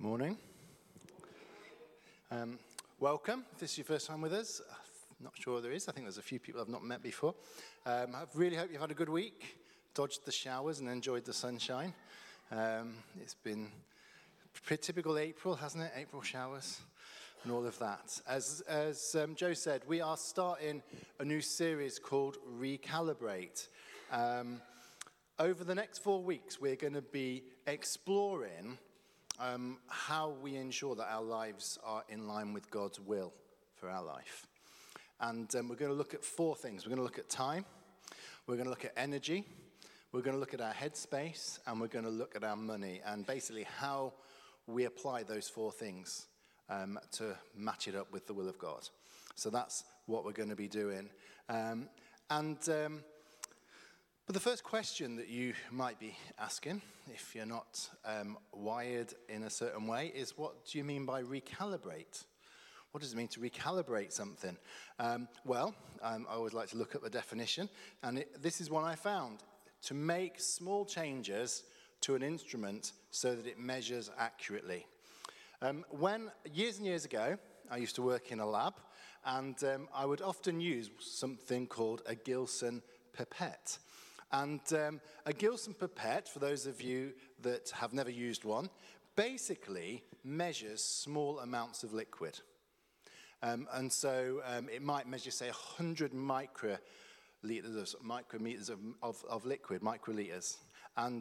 Morning. Welcome. If this is your first time with us, not sure there is. I think there's a few people I've not met before. I really hope you've had a good week, dodged the showers and enjoyed the sunshine. It's been pretty typical April, hasn't it? April showers and all of that. As Joe said, we are starting a new series called Recalibrate. Over the next 4 weeks, we're going to be exploring how we ensure that our lives are in line with God's will for our life. And we're going to look at 4 things. We're going to look at time, we're going to look at energy, we're going to look at our headspace, and we're going to look at our money, and basically how we apply those 4 things to match it up with the will of God. So that's what we're going to be doing. But the first question that you might be asking, if you're not wired in a certain way, is what do you mean by recalibrate? What does it mean to recalibrate something? I always like to look up the definition, and this is one I found. To make small changes to an instrument so that it measures accurately. When years and years ago, I used to work in a lab, and I would often use something called a Gilson pipette. And a Gilson pipette, for those of you that have never used one, basically measures small amounts of liquid. It might measure, say, 100 micrometers of liquid, microliters. And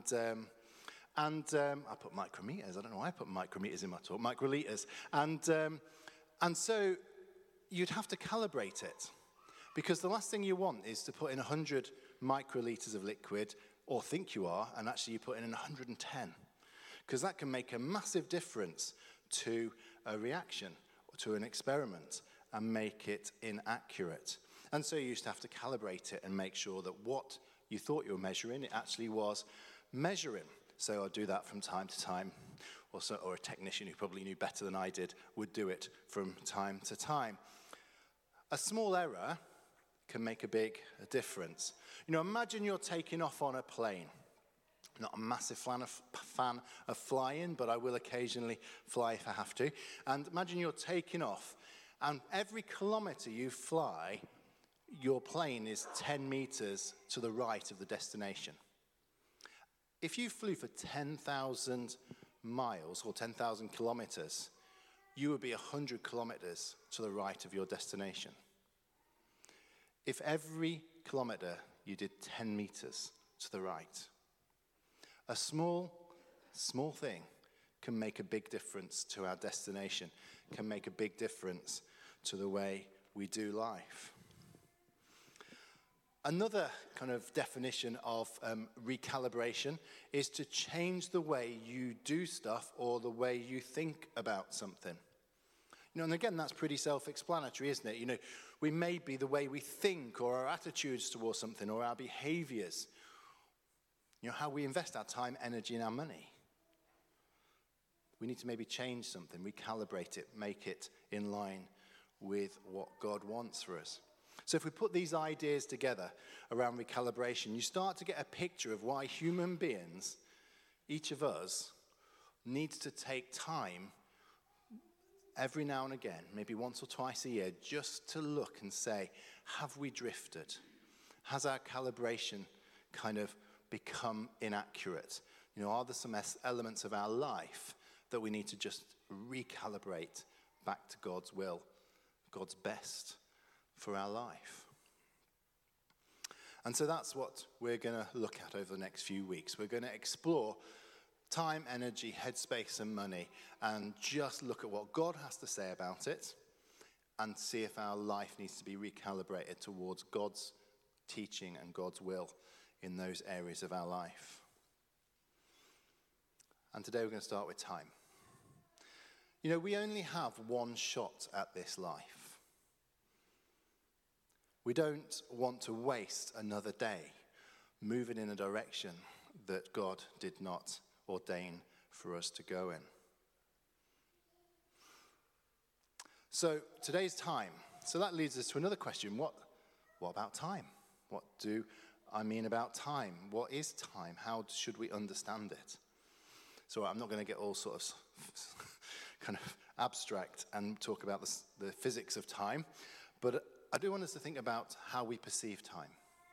I put micrometers, I don't know why I put micrometers in my talk, microliters. And so you'd have to calibrate it. Because the last thing you want is to put in 100 microliters of liquid, or think you are, and actually you put in 110. Because that can make a massive difference to a reaction, or to an experiment, and make it inaccurate. And so you used to have to calibrate it and make sure that what you thought you were measuring, it actually was measuring. So I'd do that from time to time, or a technician who probably knew better than I did would do it from time to time. A small error can make a big difference. Imagine you're taking off on a plane. I'm not a massive fan of flying, but I will occasionally fly if I have to. And imagine you're taking off, and every kilometer you fly, your plane is 10 meters to the right of the destination. If you flew for 10,000 miles or 10,000 kilometers, you would be 100 kilometers to the right of your destination. If every kilometer you did 10 meters to the right, a small thing can make a big difference to our destination, can make a big difference to the way we do life. Another kind of definition of recalibration is to change the way you do stuff or the way you think about something. And again, that's pretty self-explanatory, isn't it? We may be the way we think or our attitudes towards something or our behaviors. How we invest our time, energy, and our money. We need to maybe change something, recalibrate it, make it in line with what God wants for us. So if we put these ideas together around recalibration, you start to get a picture of why human beings, each of us, needs to take time every now and again, maybe once or twice a year, just to look and say, have we drifted? Has our calibration kind of become inaccurate? Are there some elements of our life that we need to just recalibrate back to God's will, God's best for our life? And so that's what we're going to look at over the next few weeks. We're going to explore time, energy, headspace, and money, and just look at what God has to say about it and see if our life needs to be recalibrated towards God's teaching and God's will in those areas of our life. And today we're going to start with time. We only have one shot at this life. We don't want to waste another day moving in a direction that God did not ordain for us to go in. So today's time. So that leads us to another question. What about time? What do I mean about time? What is time? How should we understand it? So I'm not going to get all sort of kind of abstract and talk about the physics of time, but I do want us to think about how we perceive time.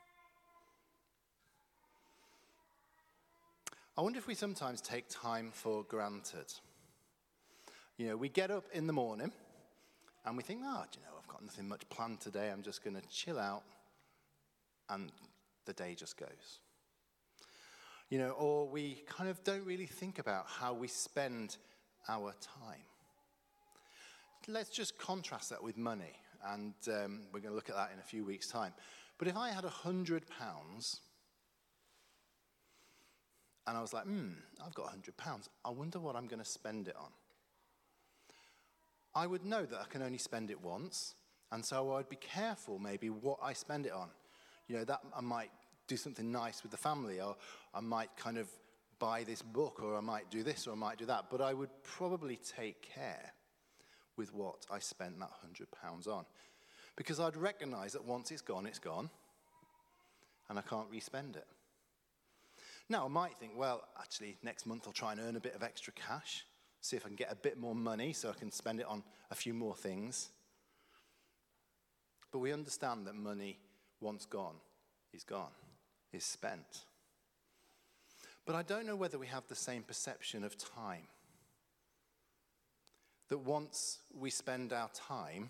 I wonder if we sometimes take time for granted. You know, we get up in the morning and we think, I've got nothing much planned today. I'm just going to chill out, and the day just goes. You know, or we kind of don't really think about how we spend our time. Let's just contrast that with money, and we're going to look at that in a few weeks' time. But if I had £100, and I was like, I've got £100, I wonder what I'm going to spend it on. I would know that I can only spend it once, and so I'd be careful maybe what I spend it on. You know, that I might do something nice with the family, or I might kind of buy this book, or I might do this, or I might do that. But I would probably take care with what I spent that £100 on, because I'd recognize that once it's gone, and I can't re-spend it. Now, I might think, well, actually, next month I'll try and earn a bit of extra cash, see if I can get a bit more money so I can spend it on a few more things. But we understand that money, once gone, is spent. But I don't know whether we have the same perception of time. That once we spend our time,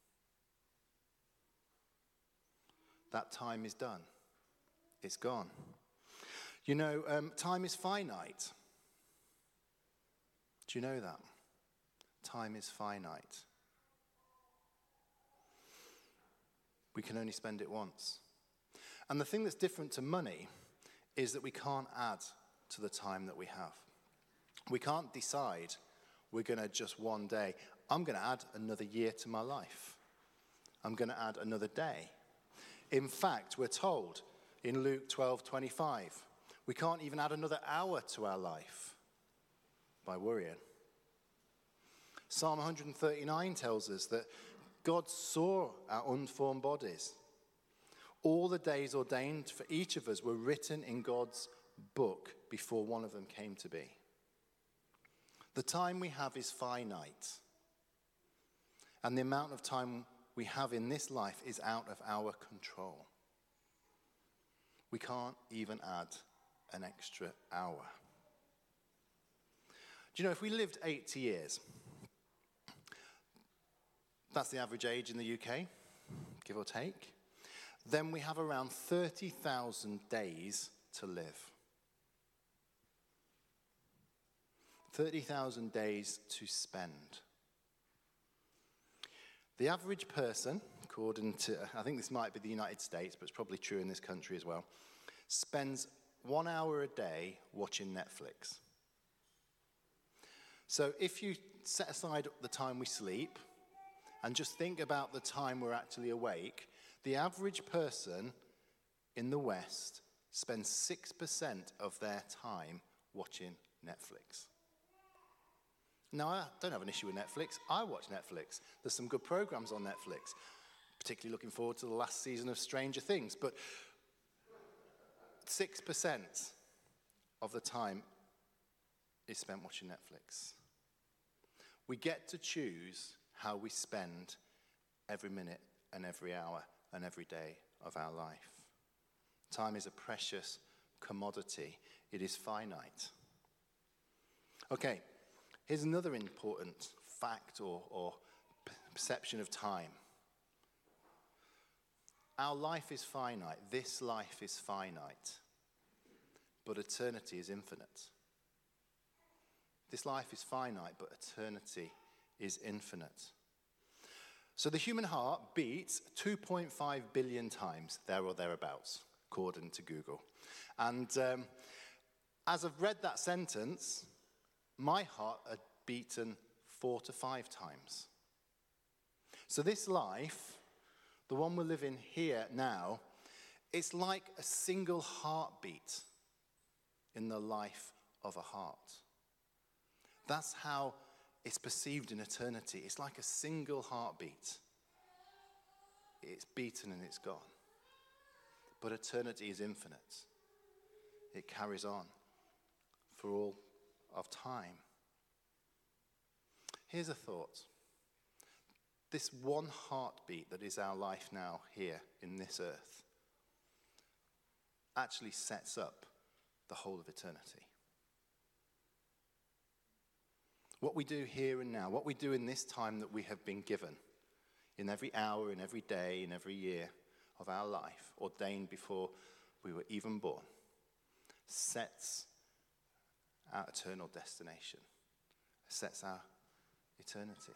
that time is done. It's gone. You know, time is finite. Do you know that? Time is finite. We can only spend it once. And the thing that's different to money is that we can't add to the time that we have. We can't decide we're going to just one day, I'm going to add another year to my life. I'm going to add another day. In fact, we're told in Luke 12:25, we can't even add another hour to our life by worrying. Psalm 139 tells us that God saw our unformed bodies. All the days ordained for each of us were written in God's book before one of them came to be. The time we have is finite. And the amount of time we have in this life is out of our control. We can't even add an extra hour. Do you know, if we lived 80 years, that's the average age in the UK, give or take, then we have around 30,000 days to live. 30,000 days to spend. The average person, according to, I think this might be the United States, but it's probably true in this country as well, spends 1 hour a day watching Netflix. So if you set aside the time we sleep and just think about the time we're actually awake, the average person in the West spends 6% of their time watching Netflix. Now, I don't have an issue with Netflix. I watch Netflix. There's some good programs on Netflix. Particularly looking forward to the last season of Stranger Things. But 6% of the time is spent watching Netflix. We get to choose how we spend every minute and every hour and every day of our life. Time is a precious commodity. It is finite. Okay, here's another important fact or perception of time. Our life is finite. This life is finite. But eternity is infinite. This life is finite, but eternity is infinite. So the human heart beats 2.5 billion times, there or thereabouts, according to Google. And as I've read that sentence, my heart had beaten 4 to 5 times. So this life, the one we're living here now, it's like a single heartbeat in the life of a heart. That's how it's perceived in eternity. It's like a single heartbeat. It's beaten and it's gone. But eternity is infinite. It carries on for all of time. Here's a thought. This one heartbeat that is our life now here in this earth actually sets up the whole of eternity. What we do here and now, what we do in this time that we have been given, in every hour, in every day, in every year of our life, ordained before we were even born, sets our eternal destination, sets our eternity.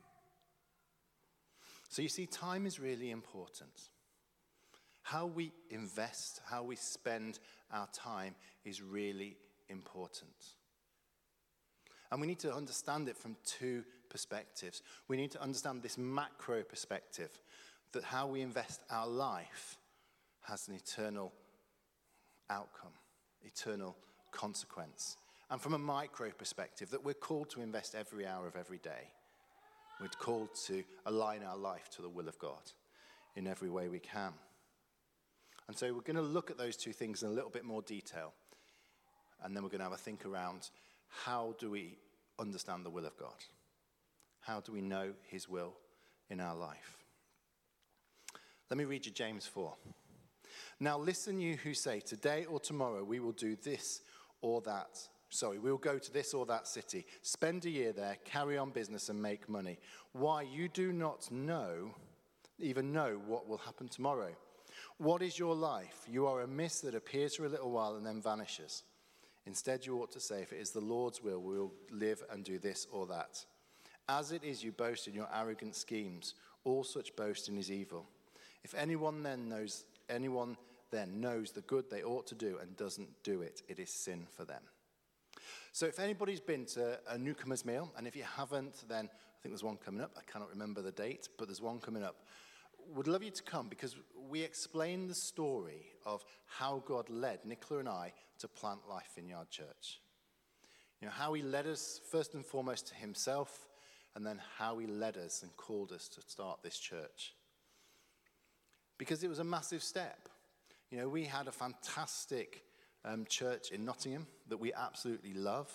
So you see, time is really important. How we invest, how we spend our time is really important. And we need to understand it from two perspectives. We need to understand this macro perspective, that how we invest our life has an eternal outcome, eternal consequence. And from a micro perspective, that we're called to invest every hour of every day. We're called to align our life to the will of God in every way we can. And so we're going to look at those two things in a little bit more detail. And then we're going to have a think around, how do we understand the will of God? How do we know his will in our life? Let me read you James 4. Now listen, you who say, today or tomorrow we will do this or that. We will go to this or that city, spend a year there, carry on business and make money. Why? You do not even know what will happen tomorrow. What is your life? You are a mist that appears for a little while and then vanishes. Instead, you ought to say, if it is the Lord's will, we will live and do this or that. As it is, you boast in your arrogant schemes. All such boasting is evil. If anyone then knows the good they ought to do and doesn't do it, it is sin for them. So if anybody's been to a newcomer's meal, and if you haven't, then I think there's one coming up. I cannot remember the date, but there's one coming up. Would love you to come, because we explain the story of how God led Nicola and I to plant Life Vineyard Church. You know, how he led us first and foremost to himself, and then how he led us and called us to start this church. Because it was a massive step. You know, we had a fantastic church in Nottingham that we absolutely love.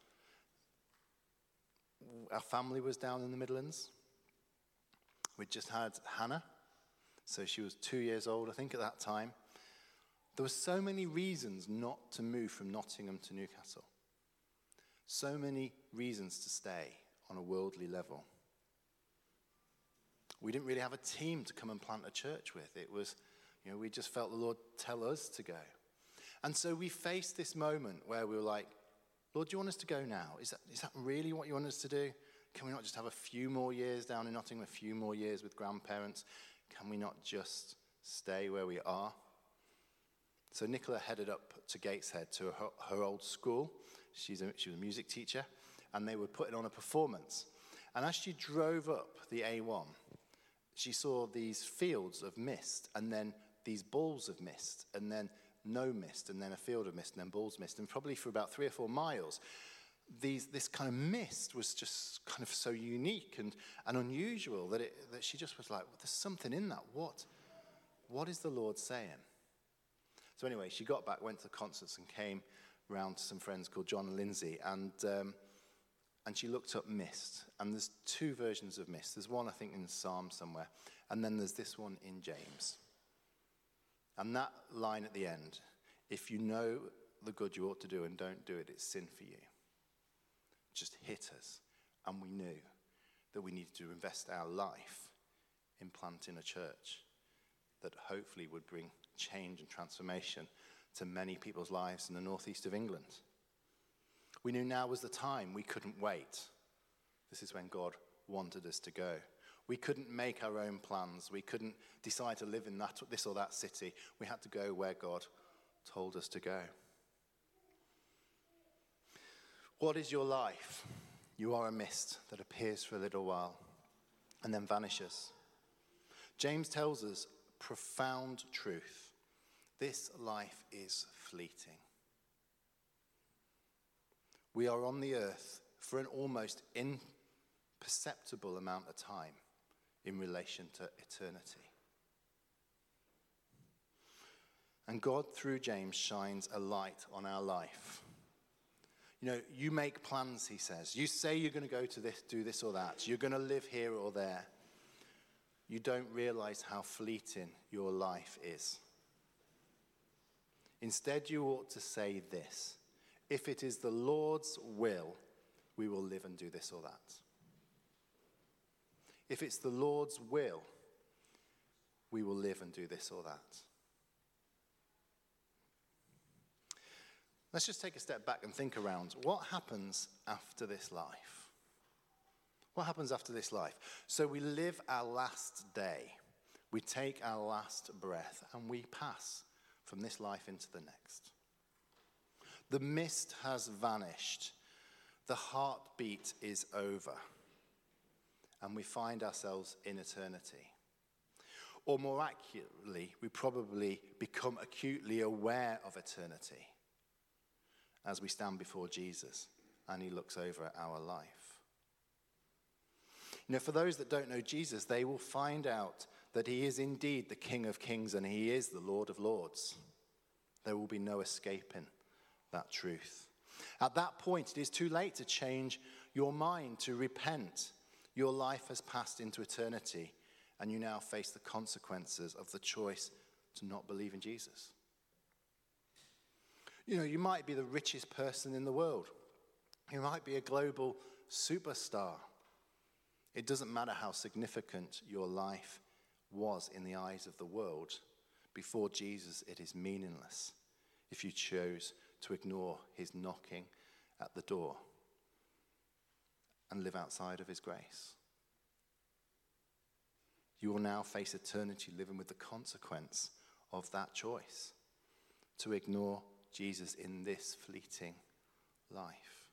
Our family was down in the Midlands. We just had Hannah. So she was 2 years old, I think, at that time. There were so many reasons not to move from Nottingham to Newcastle. So many reasons to stay on a worldly level. We didn't really have a team to come and plant a church with. It was, we just felt the Lord tell us to go. And so we faced this moment where we were like, Lord, do you want us to go now? Is that really what you want us to do? Can we not just have a few more years down in Nottingham, a few more years with grandparents? Can we not just stay where we are? So Nicola headed up to Gateshead to her old school. She was a music teacher, and they were putting on a performance. And as she drove up the A1, she saw these fields of mist, and then these balls of mist, and then no mist, and then a field of mist, and then balls of mist. And probably for about 3 or 4 miles, this kind of mist was just kind of so unique and unusual that she just was like, well, there's something in that. What is the Lord saying? So anyway, she got back, went to the concerts, and came round to some friends called John and Lindsay, and she looked up mist. And there's 2 versions of mist. There's one, I think, in Psalm somewhere, and then there's this one in James. And that line at the end, if you know the good you ought to do and don't do it, it's sin for you, just hit us. And we knew that we needed to invest our life in planting a church that hopefully would bring change and transformation to many people's lives in the northeast of England. We knew now was the time. We couldn't wait. This is when God wanted us to go. We couldn't make our own plans. We couldn't decide to live in this or that city. We had to go where God told us to go. What is your life? You are a mist that appears for a little while and then vanishes. James tells us profound truth. This life is fleeting. We are on the earth for an almost imperceptible amount of time in relation to eternity. And God, through James, shines a light on our life. You make plans, he says. You say you're going to go to this, do this or that. You're going to live here or there. You don't realize how fleeting your life is. Instead, you ought to say this: if it is the Lord's will, we will live and do this or that. If it's the Lord's will, we will live and do this or that. Let's just take a step back and think around. What happens after this life? What happens after this life? So we live our last day. We take our last breath and we pass from this life into the next. The mist has vanished. The heartbeat is over. And we find ourselves in eternity. Or more accurately, we probably become acutely aware of eternity as we stand before Jesus and he looks over our life. For those that don't know Jesus, they will find out that he is indeed the King of Kings and he is the Lord of Lords. There will be no escaping that truth. At that point, it is too late to change your mind, to repent. Your life has passed into eternity, and you now face the consequences of the choice to not believe in Jesus. You might be the richest person in the world. You might be a global superstar. It doesn't matter how significant your life was in the eyes of the world. Before Jesus, it is meaningless if you chose to ignore his knocking at the door and live outside of his grace. You will now face eternity living with the consequence of that choice, to ignore Jesus in this fleeting life.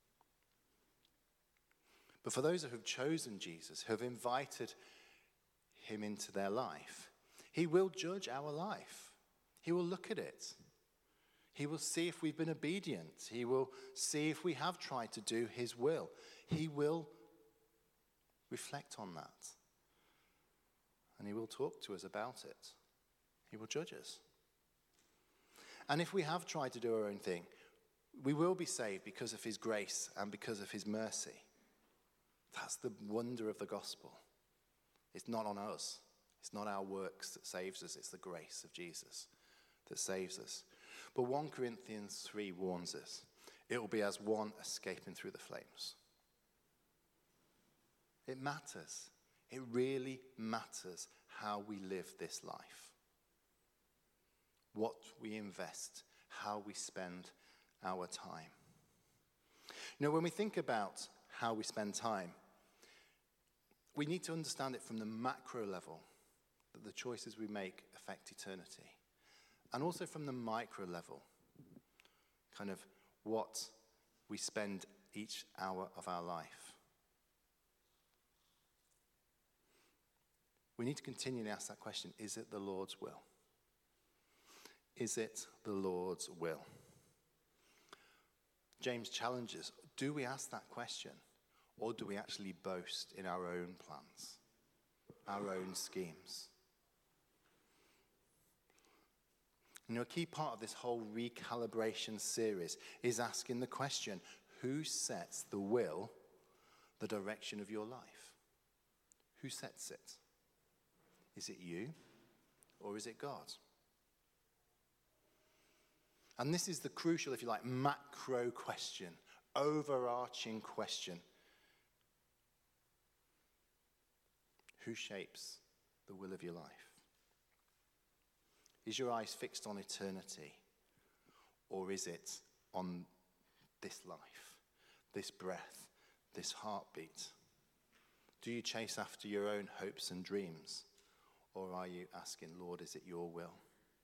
But for those who have chosen Jesus, who have invited him into their life, he will judge our life. He will look at it. He will see if we've been obedient. He will see if we have tried to do his will. He will reflect on that. And he will talk to us about it. He will judge us. And if we have tried to do our own thing, we will be saved because of his grace and because of his mercy. That's the wonder of the gospel. It's not on us. It's not our works that saves us. It's the grace of Jesus that saves us. But 1 Corinthians 3 warns us. It will be as one escaping through the flames. It matters. It really matters how we live this life. What we invest, how we spend our time. When we think about how we spend time, we need to understand it from the macro level, that the choices we make affect eternity. And also from the micro level, kind of what we spend each hour of our life. We need to continually ask that question, is it the Lord's will? Is it the Lord's will? James challenges, do we ask that question? Or do we actually boast in our own plans, our own schemes? A key part of this whole recalibration series is asking the question, who sets the will, the direction of your life? Who sets it? Is it you or is it God? And this is the crucial, if you like, macro question, overarching question. Who shapes the will of your life? Is your eyes fixed on eternity, or is it on this life, this breath, this heartbeat? Do you chase after your own hopes and dreams, or are you asking, Lord, is it your will?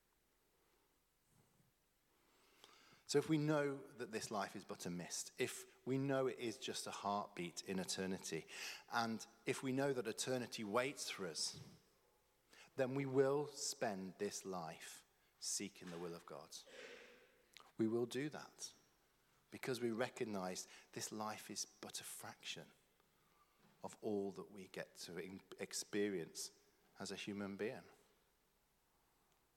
So if we know that this life is but a mist, if we know it is just a heartbeat in eternity, and if we know that eternity waits for us, then we will spend this life seeking the will of God. We will do that because we recognize this life is but a fraction of all that we get to experience as a human being.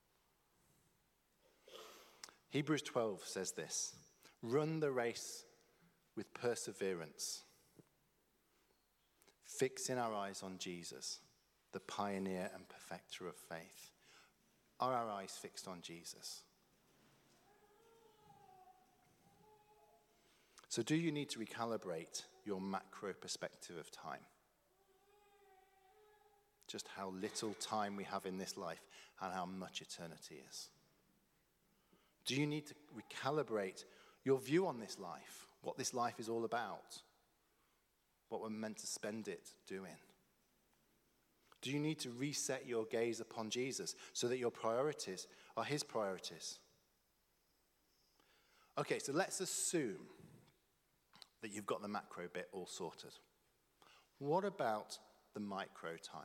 Hebrews 12 says this: run the race with perseverance, fixing our eyes on Jesus, the pioneer and perfecter of faith. Are our eyes fixed on Jesus? So do you need to recalibrate your macro perspective of time? Just how little time we have in this life and how much eternity is. Do you need to recalibrate your view on this life, what this life is all about, what we're meant to spend it doing? Do you need to reset your gaze upon Jesus so that your priorities are his priorities? Okay, so let's assume that you've got the macro bit all sorted. What about the micro time?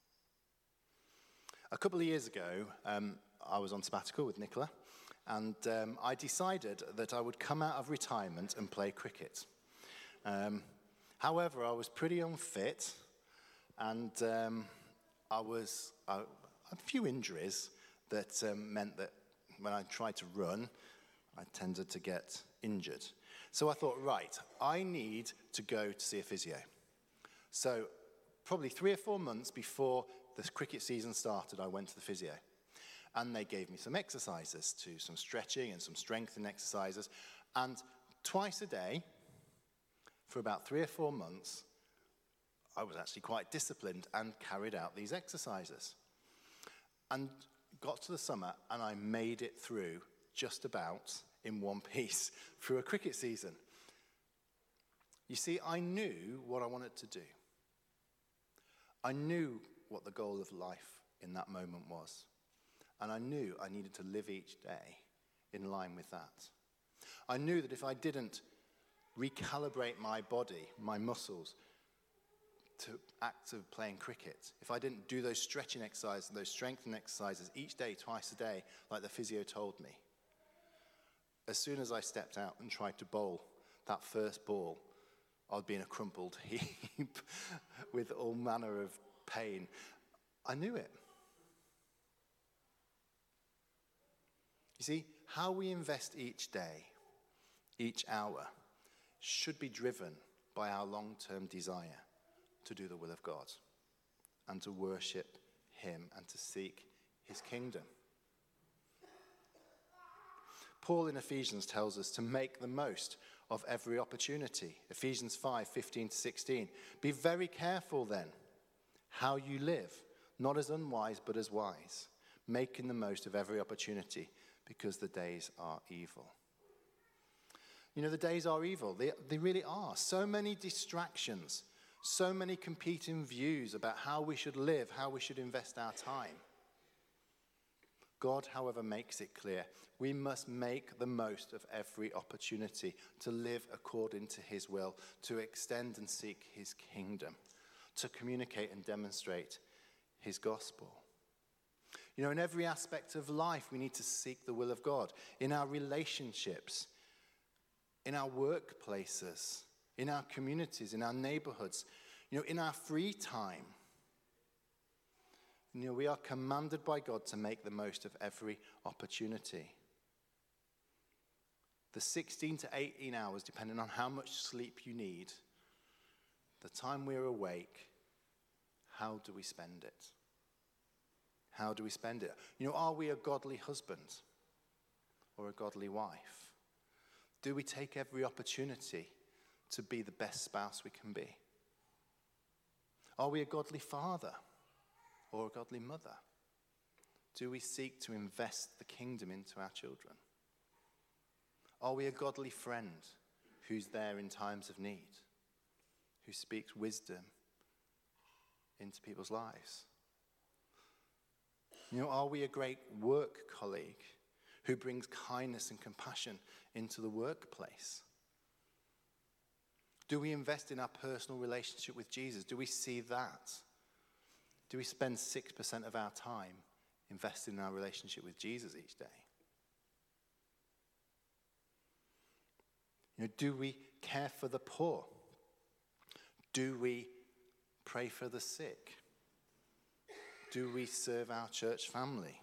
A couple of years ago, I was on sabbatical with Nicola, and I decided that I would come out of retirement and play cricket. However, I was pretty unfit, and I had a few injuries that meant that when I tried to run, I tended to get injured. So I thought, right, I need to go to see a physio. So probably 3 or 4 months before the cricket season started, I went to the physio. And they gave me some exercises, some stretching and some strengthening exercises. And twice a day, for about 3 or 4 months, I was actually quite disciplined and carried out these exercises. And got to the summer, and I made it through just about in one piece through a cricket season. You see, I knew what I wanted to do. I knew what the goal of life in that moment was. And I knew I needed to live each day in line with that. I knew that if I didn't recalibrate my body, my muscles, to act of playing cricket, if I didn't do those stretching exercises, those strengthening exercises each day, twice a day, like the physio told me, as soon as I stepped out and tried to bowl that first ball, I'd be in a crumpled heap with all manner of pain. I knew it. You see, how we invest each day, each hour, should be driven by our long-term desire to do the will of God and to worship him and to seek his kingdom. Paul in Ephesians tells us to make the most of every opportunity. Ephesians 5:15-16. Be very careful then how you live, not as unwise but as wise, making the most of every opportunity because the days are evil. You know, the days are evil. They really are. So many distractions, so many competing views about how we should live, how we should invest our time. God, however, makes it clear we must make the most of every opportunity to live according to his will, to extend and seek his kingdom, to communicate and demonstrate his gospel. You know, in every aspect of life, we need to seek the will of God. In our relationships, in our workplaces, in our communities, in our neighborhoods, you know, in our free time. You know, we are commanded by God to make the most of every opportunity. The 16 to 18 hours, depending on how much sleep you need, the time we're awake, how do we spend it? How do we spend it? You know, are we a godly husband or a godly wife? Do we take every opportunity to be the best spouse we can be? Are we a godly father or a godly mother? Do we seek to invest the kingdom into our children? Are we a godly friend who's there in times of need, who speaks wisdom into people's lives? You know, are we a great work colleague who brings kindness and compassion into the workplace? Do we invest in our personal relationship with Jesus? Do we see that? Do we spend 6% of our time investing in our relationship with Jesus each day? You know, do we care for the poor? Do we pray for the sick? Do we serve our church family?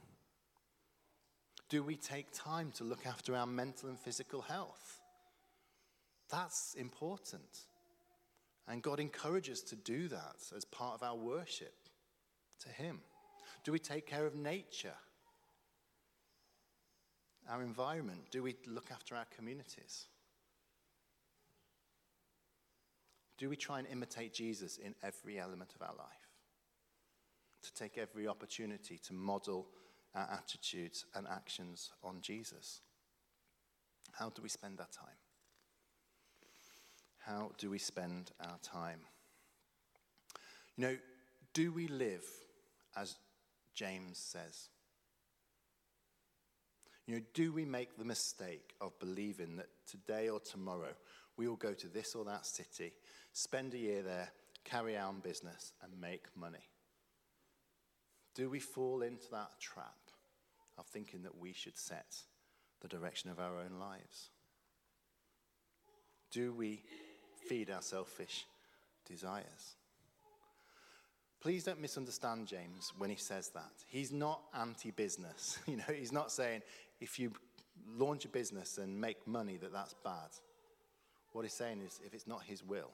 Do we take time to look after our mental and physical health? That's important. And God encourages us to do that as part of our worship to him. Do we take care of nature? Our environment? Do we look after our communities? Do we try and imitate Jesus in every element of our life? To take every opportunity to model our attitudes and actions on Jesus? How do we spend our time? How do we spend our time? You know, do we live as James says? You know, do we make the mistake of believing that today or tomorrow we will go to this or that city, spend a year there, carry on business, and make money? Do we fall into that trap of thinking that we should set the direction of our own lives? Do we feed our selfish desires? Please don't misunderstand James when he says that. He's not anti-business. You know, he's not saying if you launch a business and make money that that's bad. What he's saying is if it's not his will,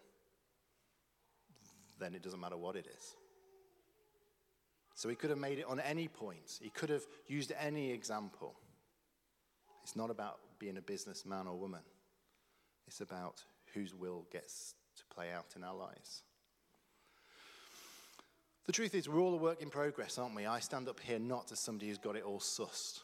then it doesn't matter what it is. So he could have made it on any point. He could have used any example. It's not about being a businessman or woman. It's about whose will gets to play out in our lives. The truth is, we're all a work in progress, aren't we? I stand up here not as somebody who's got it all sussed.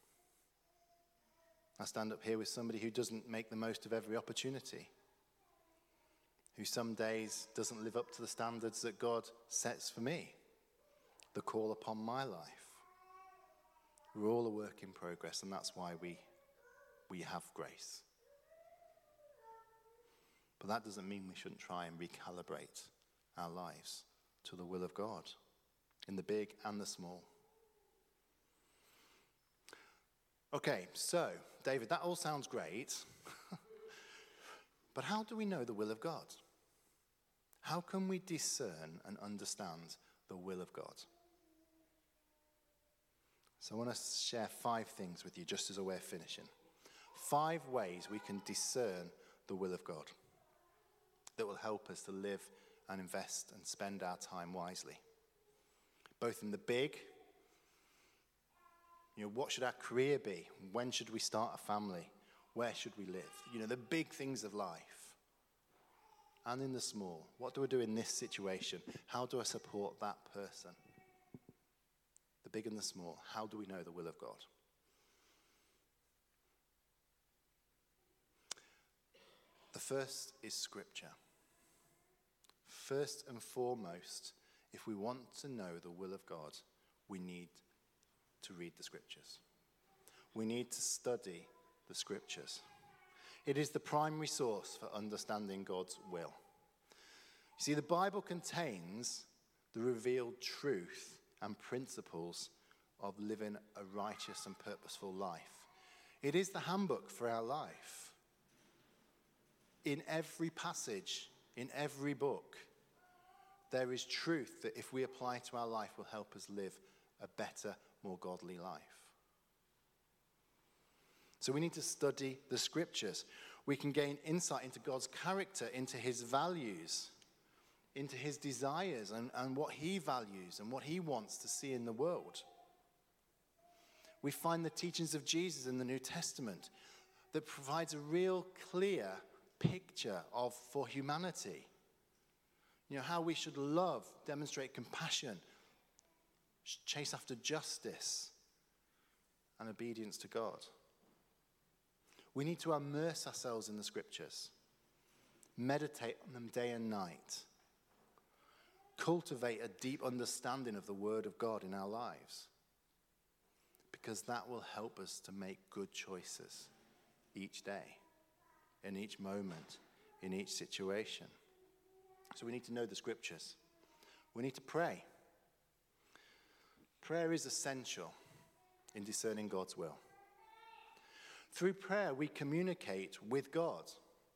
I stand up here with somebody who doesn't make the most of every opportunity, who some days doesn't live up to the standards that God sets for me, the call upon my life. We're all a work in progress, and that's why we have grace. But that doesn't mean we shouldn't try and recalibrate our lives to the will of God, in the big and the small. Okay, so, David, that all sounds great. But how do we know the will of God? How can we discern and understand the will of God? So I want to share 5 things with you just as a way of finishing. 5 ways we can discern the will of God that will help us to live and invest and spend our time wisely. Both in the big, you know, what should our career be? When should we start a family? Where should we live? You know, the big things of life. And in the small, what do I do in this situation? How do I support that person? The big and the small, how do we know the will of God? The first is Scripture. First and foremost, if we want to know the will of God, we need to read the Scriptures. We need to study the Scriptures. It is the primary source for understanding God's will. You see, the Bible contains the revealed truth and principles of living a righteous and purposeful life. It is the handbook for our life. In every passage, in every book, there is truth that if we apply to our life will help us live a better, more godly life. So we need to study the Scriptures. We can gain insight into God's character, into his values, into his desires and what he values and what he wants to see in the world. We find the teachings of Jesus in the New Testament that provides a real clear picture for humanity. You know, how we should love, demonstrate compassion, chase after justice and obedience to God. We need to immerse ourselves in the Scriptures, meditate on them day and night, cultivate a deep understanding of the Word of God in our lives, because that will help us to make good choices each day, in each moment, in each situation. So we need to know the Scriptures. We need to pray. Prayer is essential in discerning God's will. Through prayer, we communicate with God.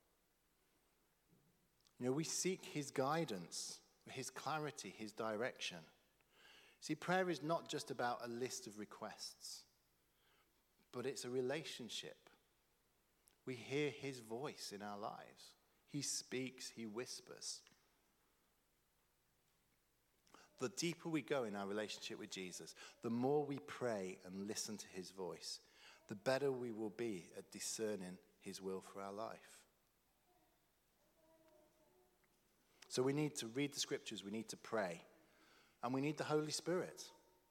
You know, we seek his guidance, his clarity, his direction. See, prayer is not just about a list of requests, but it's a relationship We hear his voice in our lives. He speaks, he whispers. The deeper we go in our relationship with Jesus, the more we pray and listen to his voice, the better we will be at discerning his will for our life. So we need to read the scriptures, we need to pray, and we need the Holy Spirit.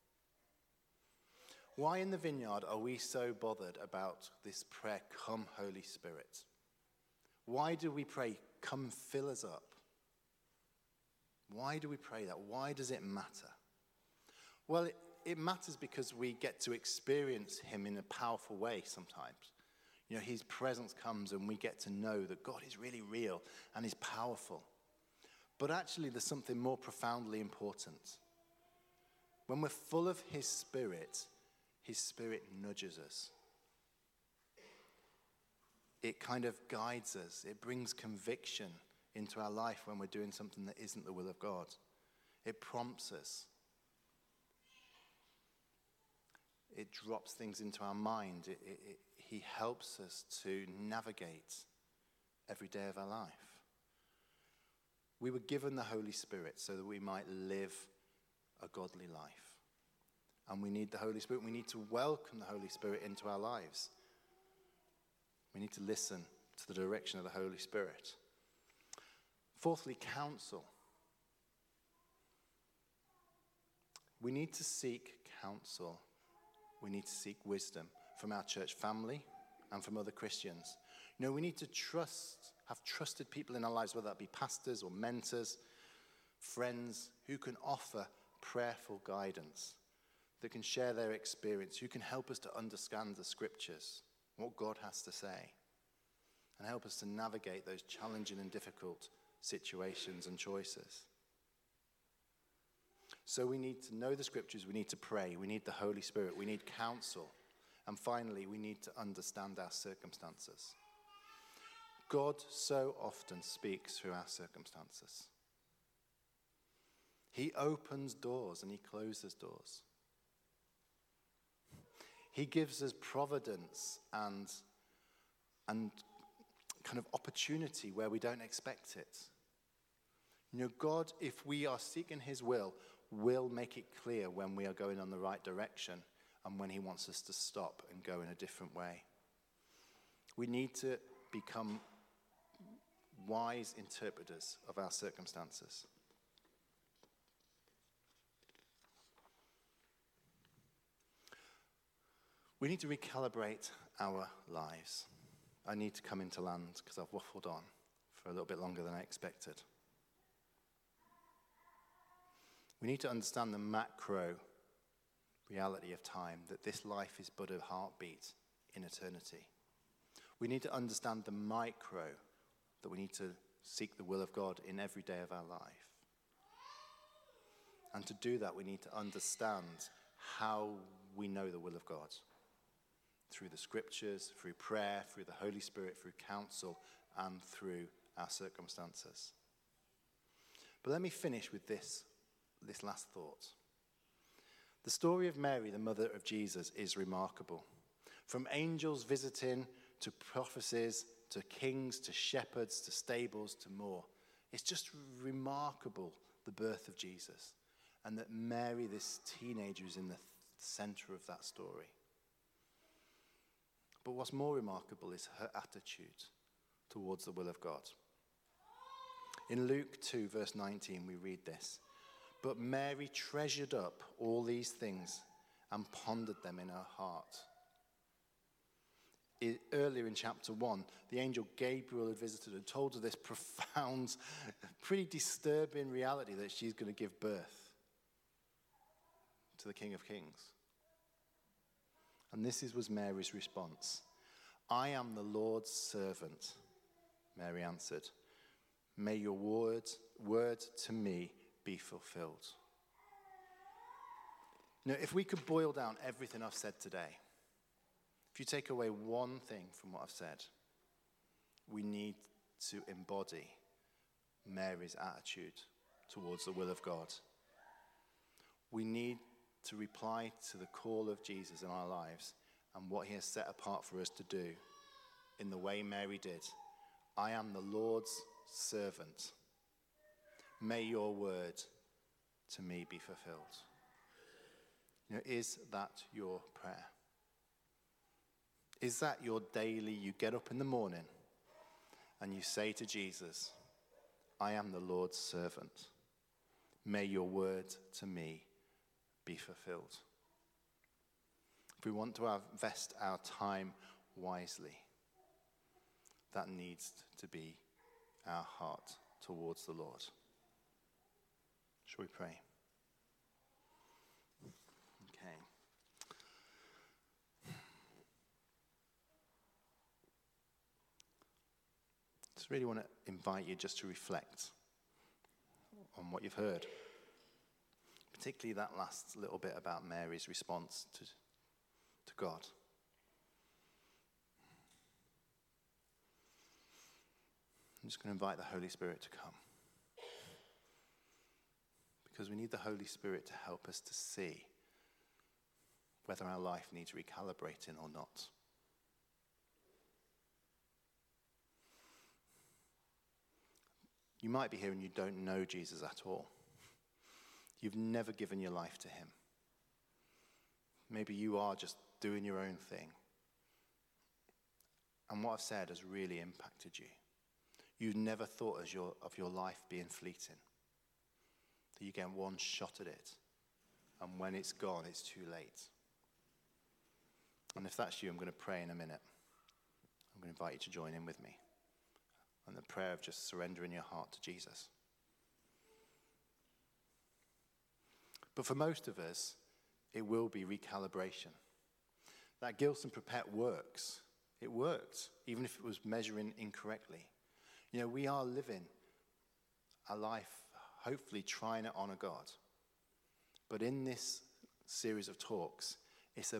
Why in the Vineyard are we so bothered about this prayer, come Holy Spirit? Why do we pray, come fill us up? Why do we pray that? Why does it matter? Well, it matters because we get to experience him in a powerful way sometimes. You know, his presence comes and we get to know that God is really real and is powerful. But actually, there's something more profoundly important. When we're full of his Spirit nudges us. It kind of guides us. It brings conviction into our life when we're doing something that isn't the will of God. It prompts us. It drops things into our mind. He helps us to navigate every day of our life. We were given the Holy Spirit so that we might live a godly life. And we need the Holy Spirit. We need to welcome the Holy Spirit into our lives. We need to listen to the direction of the Holy Spirit. Fourthly, counsel. We need to seek counsel. We need to seek wisdom from our church family and from other Christians. You know, we need to have trusted people in our lives, whether that be pastors or mentors, friends, who can offer prayerful guidance, that can share their experience, who can help us to understand the scriptures, what God has to say, and help us to navigate those challenging and difficult situations and choices. So we need to know the scriptures, we need to pray, we need the Holy Spirit, we need counsel, and finally, we need to understand our circumstances. God so often speaks through our circumstances. He opens doors and he closes doors. He gives us providence and kind of opportunity where we don't expect it. You know, God, if we are seeking his will make it clear when we are going on the right direction and when he wants us to stop and go in a different way. We need to become wise interpreters of our circumstances. We need to recalibrate our lives. I need to come into land because I've waffled on for a little bit longer than I expected. We need to understand the macro reality of time, that this life is but a heartbeat in eternity. We need to understand the micro, that we need to seek the will of God in every day of our life. And to do that, we need to understand how we know the will of God. Through the scriptures, through prayer, through the Holy Spirit, through counsel, and through our circumstances. But let me finish with this last thought. The story of Mary, the mother of Jesus, is remarkable. From angels visiting, to prophecies, to kings, to shepherds, to stables, to more. It's just remarkable, the birth of Jesus. And that Mary, this teenager, is in the center of that story. But what's more remarkable is her attitude towards the will of God. In Luke 2, verse 19, we read this. But Mary treasured up all these things and pondered them in her heart. Earlier in chapter 1, the angel Gabriel had visited and told her this profound, pretty disturbing reality that she's going to give birth to the King of Kings. And this was Mary's response. I am the Lord's servant, Mary answered. May your word to me be fulfilled. Now, if we could boil down everything I've said today, if you take away one thing from what I've said, we need to embody Mary's attitude towards the will of God. We need to reply to the call of Jesus in our lives and what he has set apart for us to do in the way Mary did. I am the Lord's servant. May your word to me be fulfilled. Is that your prayer? Is that your daily, you get up in the morning and you say to Jesus, I am the Lord's servant. May your word to me be fulfilled. If we want to invest our time wisely, that needs to be our heart towards the Lord. Shall we pray? Okay. Just really want to invite you just to reflect on what you've heard. Particularly that last little bit about Mary's response to God. I'm just going to invite the Holy Spirit to come. Because we need the Holy Spirit to help us to see whether our life needs recalibrating or not. You might be here and you don't know Jesus at all. You've never given your life to him. Maybe you are just doing your own thing. And what I've said has really impacted you. You've never thought of your life being fleeting. That you get one shot at it. And when it's gone, it's too late. And if that's you, I'm going to pray in a minute. I'm going to invite you to join in with me. And the prayer of just surrendering your heart to Jesus. But for most of us, it will be recalibration. That Gilson Pipette works. It worked, even if it was measuring incorrectly. We are living a life, hopefully trying to honor God. But in this series of talks,